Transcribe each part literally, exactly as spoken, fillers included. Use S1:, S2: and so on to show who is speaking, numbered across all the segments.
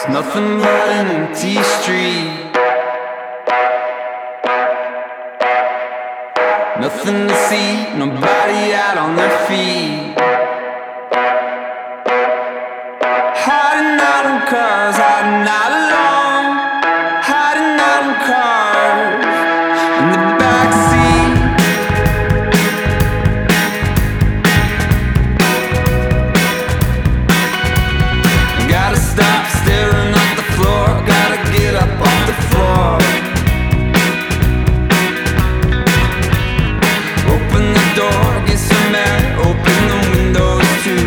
S1: Nothing but an empty street. Nothing to see, nobody out on their feet. Hiding out in cars, hiding out alone. Hiding out in cars in the backseat. Gotta stop staring at the floor. Gotta get up off the floor. Open the door, get some air. Open the windows too.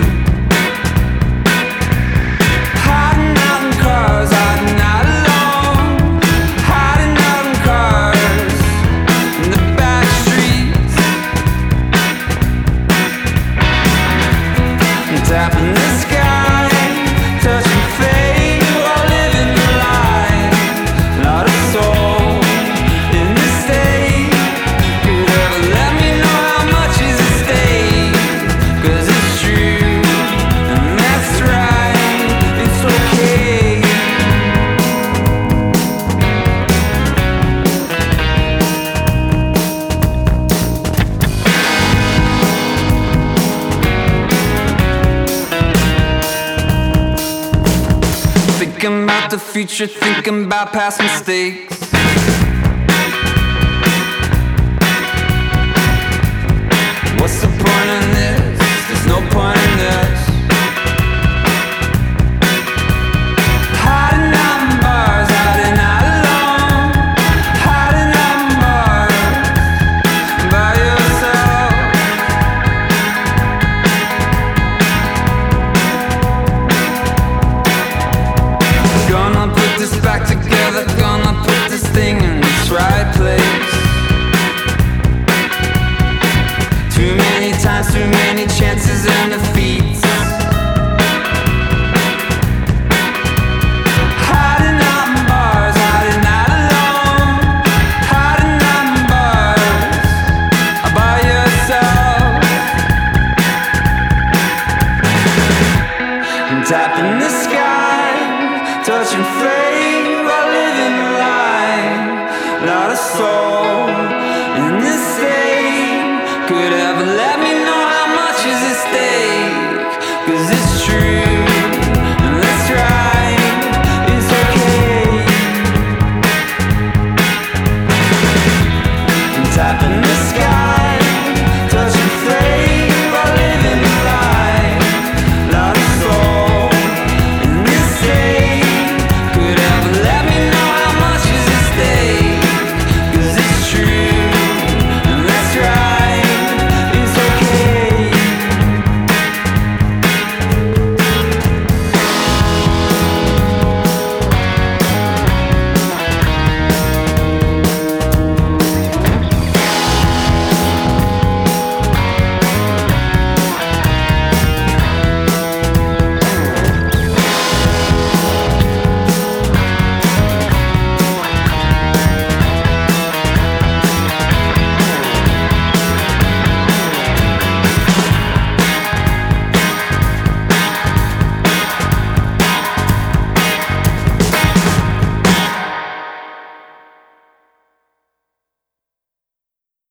S1: Hiding out in cars, hiding out alone. Hiding out in cars in the back streets. And tapping the sky, touching fate while living the life. Not a soul in this state could ever let me know how much is at stake. 'Cause it's true, and that's right, it's okay. Thinking about the future, thinking about past mistakes. What's the point in this? There's no point in this. Hiding out in bars, hiding out alone. Hiding out in bars by yourself. Gonna put this back together, gonna put this thing in its right place. Too many times, too many chances and defeats. Hiding out in bars, hiding out alone. Hiding out in bars by yourself. I'm tapping the sky, touching fate while living the life. Not a soul in this state could ever let me know how much is at stake. 'Cause it's true.